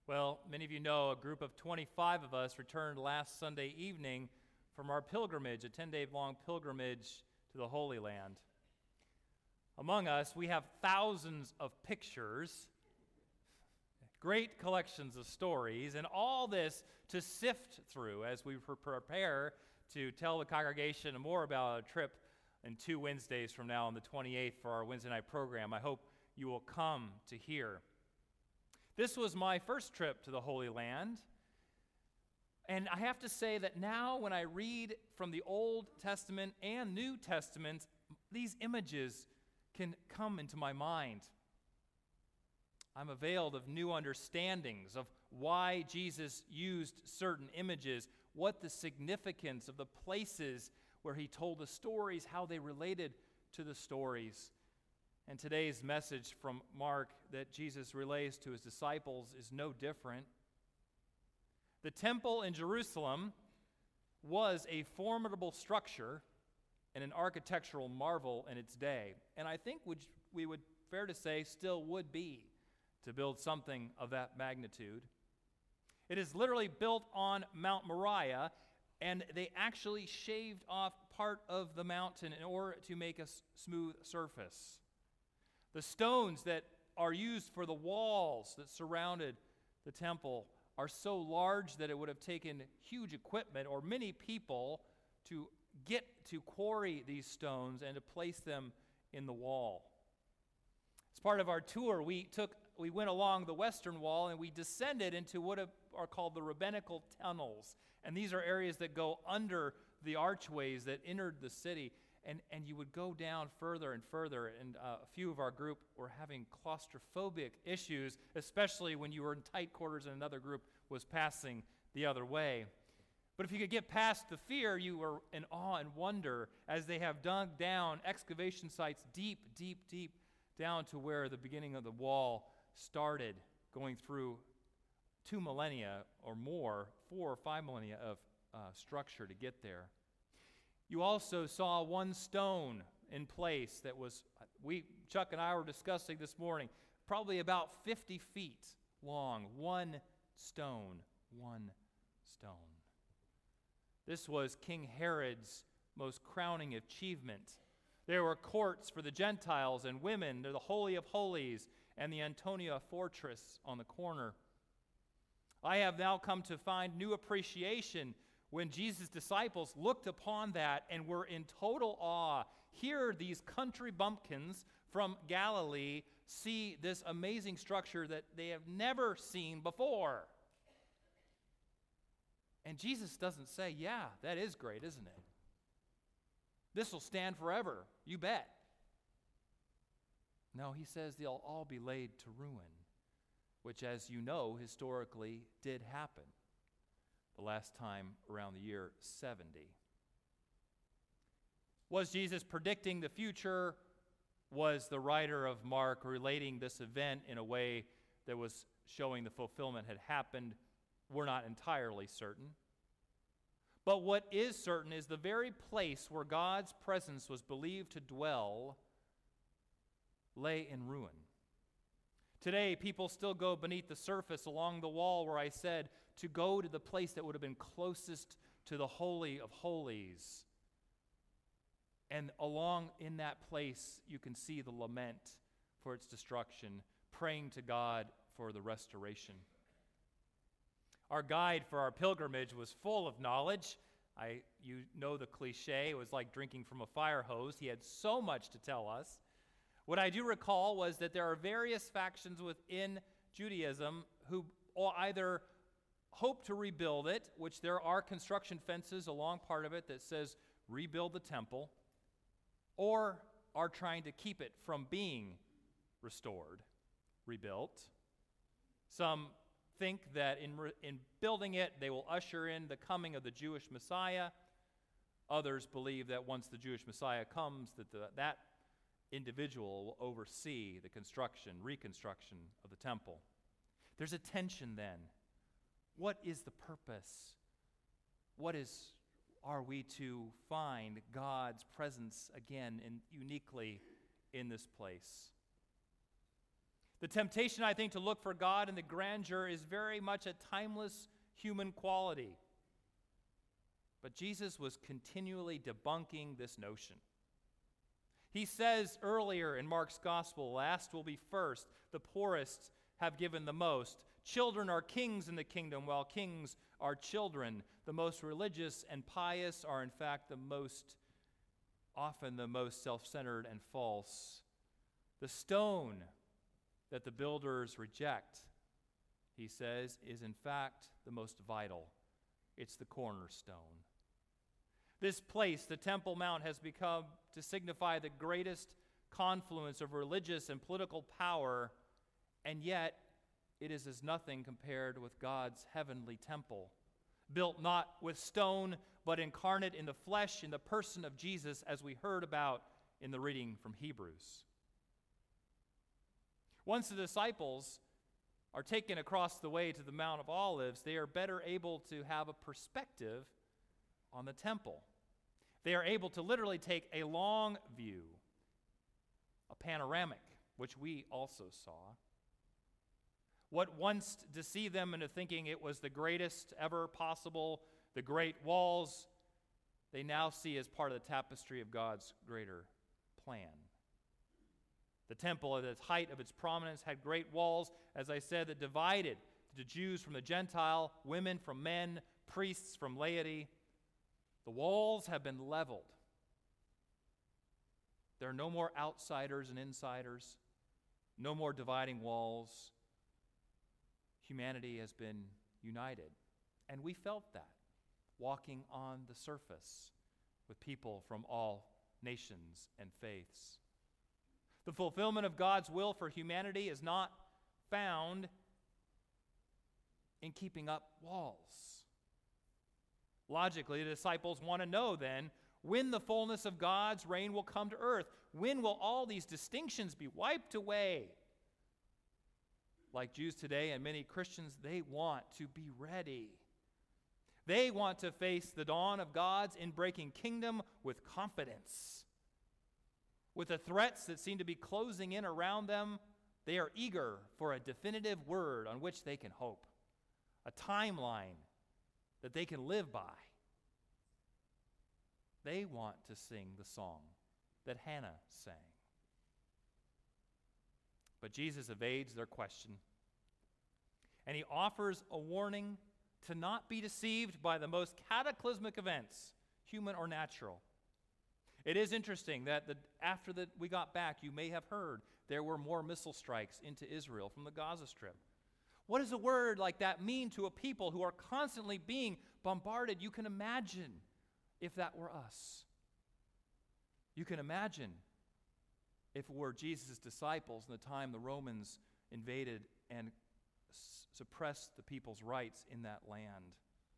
Well, many of you know a group of 25 of us returned last Sunday evening from our pilgrimage, a 10-day-long pilgrimage to the Holy Land. Among us, we have thousands of pictures, great collections of stories, and all this to sift through as we prepare to tell the congregation more about a trip in 2 Wednesdays from now on the 28th for our Wednesday night program. I hope you will come to hear. This was my first trip to the Holy Land, and I have to say that now when I read from the Old Testament and New Testament, these images can come into my mind. I'm availed of new understandings of why Jesus used certain images, what the significance of the places where he told the stories, how they related to the stories. And today's message from Mark that Jesus relays to his disciples is no different. The temple in Jerusalem was a formidable structure and an architectural marvel in its day. And I think we would, fair to say, still would be to build something of that magnitude. It is literally built on Mount Moriah, and they actually shaved off part of the mountain in order to make a smooth surface. The stones that are used for the walls that surrounded the temple are so large that it would have taken huge equipment or many people to get to quarry these stones and to place them in the wall. As part of our tour, we went along the western wall and we descended into what are called the rabbinical tunnels. And these are areas that go under the archways that entered the city. And you would go down further and further, and a few of our group were having claustrophobic issues, especially when you were in tight quarters and another group was passing the other way. But if you could get past the fear, you were in awe and wonder as they have dug down excavation sites deep, deep, deep down to where the beginning of the wall started, going through 2 millennia or more, 4 or 5 millennia of structure to get there. You also saw one stone in place that was, Chuck and I were discussing this morning, probably about 50 feet long. One stone. This was King Herod's most crowning achievement. There were courts for the Gentiles and women, the Holy of Holies, and the Antonia Fortress on the corner. I have now come to find new appreciation when Jesus' disciples looked upon that and were in total awe. Here, these country bumpkins from Galilee see this amazing structure that they have never seen before. And Jesus doesn't say, yeah, that is great, isn't it? This will stand forever, you bet. No, he says they'll all be laid to ruin, which, as you know, historically did happen. The last time around the year 70. Was Jesus predicting the future? Was the writer of Mark relating this event in a way that was showing the fulfillment had happened? We're not entirely certain. But what is certain is the very place where God's presence was believed to dwell lay in ruin. Today, people still go beneath the surface along the wall where I said to go to the place that would have been closest to the Holy of Holies. And along in that place, you can see the lament for its destruction, praying to God for the restoration. Our guide for our pilgrimage was full of knowledge. You know the cliche, it was like drinking from a fire hose. He had so much to tell us. What I do recall was that there are various factions within Judaism who either hope to rebuild it, which there are construction fences along part of it that says rebuild the temple, or are trying to keep it from being restored, rebuilt. Some think that in building it, they will usher in the coming of the Jewish Messiah. Others believe that once the Jewish Messiah comes, that individual will oversee the reconstruction of the temple. There's a tension then. What is the purpose? Are we to find God's presence again and uniquely in this place? The temptation, I think, to look for God in the grandeur is very much a timeless human quality. But Jesus was continually debunking this notion. He says earlier in Mark's gospel, last will be first, the poorest have given the most. Children are kings in the kingdom, while kings are children. The most religious and pious are, in fact, often the most self-centered and false. The stone that the builders reject, he says, is in fact the most vital. It's the cornerstone. This place, the Temple Mount, has become to signify the greatest confluence of religious and political power, and yet it is as nothing compared with God's heavenly temple, built not with stone, but incarnate in the flesh, in the person of Jesus, as we heard about in the reading from Hebrews. Once the disciples are taken across the way to the Mount of Olives, they are better able to have a perspective on the temple. They are able to literally take a long view, a panoramic, which we also saw. What once deceived them into thinking it was the greatest ever possible, the great walls, they now see as part of the tapestry of God's greater plan. The temple, at the height of its prominence, had great walls, as I said, that divided the Jews from the Gentile, women from men, priests from laity. The walls have been leveled. There are no more outsiders and insiders, no more dividing walls. Humanity has been united. And we felt that, walking on the surface with people from all nations and faiths. The fulfillment of God's will for humanity is not found in keeping up walls. Logically, the disciples want to know then when the fullness of God's reign will come to earth. When will all these distinctions be wiped away? Like Jews today and many Christians, they want to be ready. They want to face the dawn of God's inbreaking kingdom with confidence. With the threats that seem to be closing in around them, they are eager for a definitive word on which they can hope, a timeline that they can live by. They want to sing the song that Hannah sang. But Jesus evades their question, and he offers a warning to not be deceived by the most cataclysmic events, human or natural. It is interesting that after we got back, you may have heard there were more missile strikes into Israel from the Gaza Strip. What does a word like that mean to a people who are constantly being bombarded? You can imagine if that were us. You can imagine if it were Jesus' disciples in the time the Romans invaded and suppressed the people's rights in that land.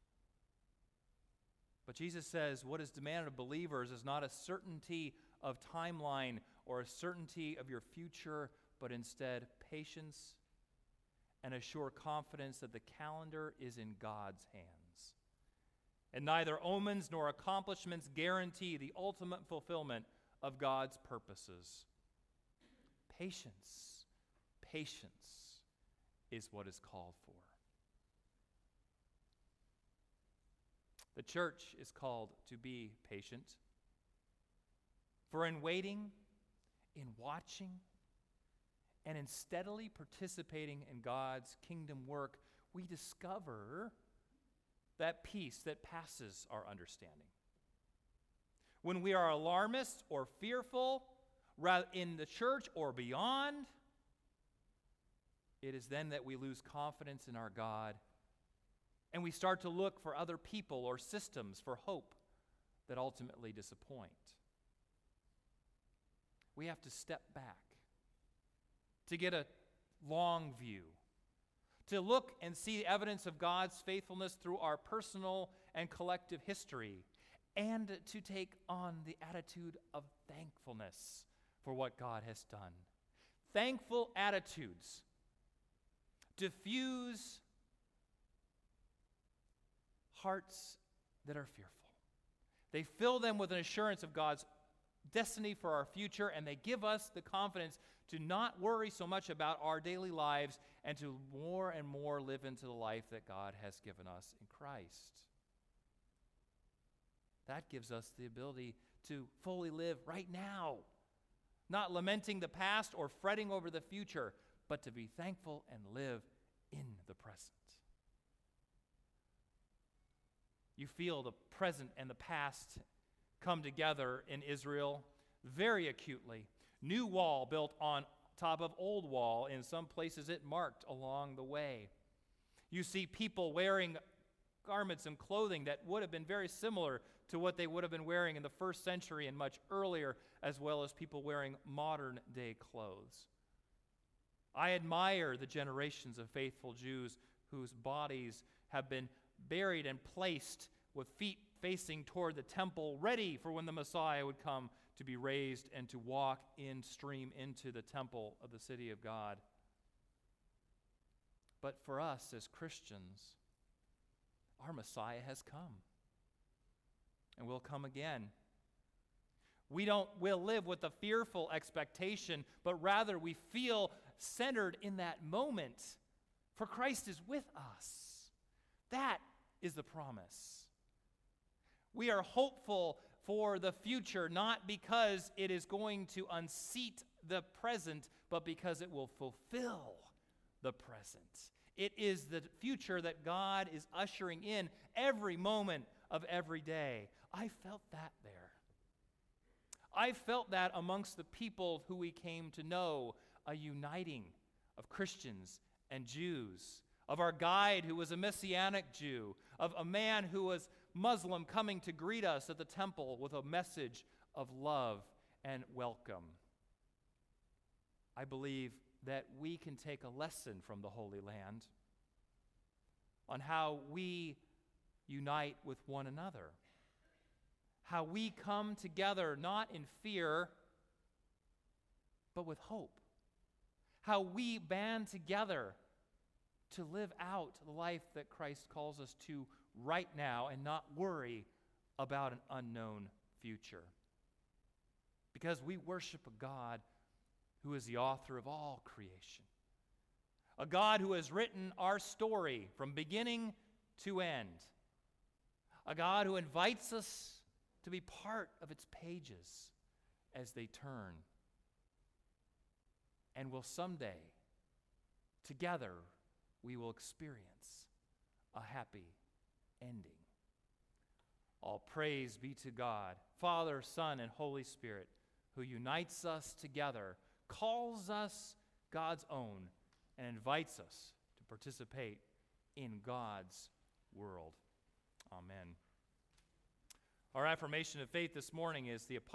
But Jesus says what is demanded of believers is not a certainty of timeline or a certainty of your future, but instead patience and a sure confidence that the calendar is in God's hands. And neither omens nor accomplishments guarantee the ultimate fulfillment of God's purposes. Patience is what is called for. The church is called to be patient. For in waiting, in watching, and in steadily participating in God's kingdom work, we discover that peace that passes our understanding. When we are alarmist or fearful, rather in the church or beyond, it is then that we lose confidence in our God, and we start to look for other people or systems for hope that ultimately disappoint. We have to step back to get a long view, to look and see evidence of God's faithfulness through our personal and collective history, and to take on the attitude of thankfulness for what God has done. Thankful attitudes diffuse hearts that are fearful. They fill them with an assurance of God's destiny for our future, and they give us the confidence to not worry so much about our daily lives and to more and more live into the life that God has given us in Christ. That gives us the ability to fully live right now, not lamenting the past or fretting over the future, but to be thankful and live in the present. You feel the present and the past come together in Israel very acutely. New wall built on top of old wall. In some places it marked along the way. You see people wearing garments and clothing that would have been very similar to what they would have been wearing in the first century and much earlier, as well as people wearing modern day clothes. I admire the generations of faithful Jews whose bodies have been buried and placed with feet facing toward the temple, ready for when the Messiah would come to be raised and to walk in stream into the temple of the city of God. But for us as Christians, our Messiah has come and will come again. We'll live with a fearful expectation, but rather we feel centered in that moment, for Christ is with us. That is the promise. We are hopeful for the future, not because it is going to unseat the present, but because it will fulfill the present. It is the future that God is ushering in every moment of every day. I felt that there. I felt that amongst the people who we came to know, a uniting of Christians and Jews, of our guide who was a Messianic Jew, of a man who was Muslim coming to greet us at the temple with a message of love and welcome. I believe that we can take a lesson from the Holy Land on how we unite with one another, how we come together not in fear, but with hope, how we band together to live out the life that Christ calls us to right now and not worry about an unknown future. Because we worship a God who is the author of all creation, a God who has written our story from beginning to end, a God who invites us to be part of its pages as they turn, and will someday, together, we will experience a happy ending. All praise be to God, Father, Son, and Holy Spirit, who unites us together, calls us God's own, and invites us to participate in God's world. Amen. Our affirmation of faith this morning is the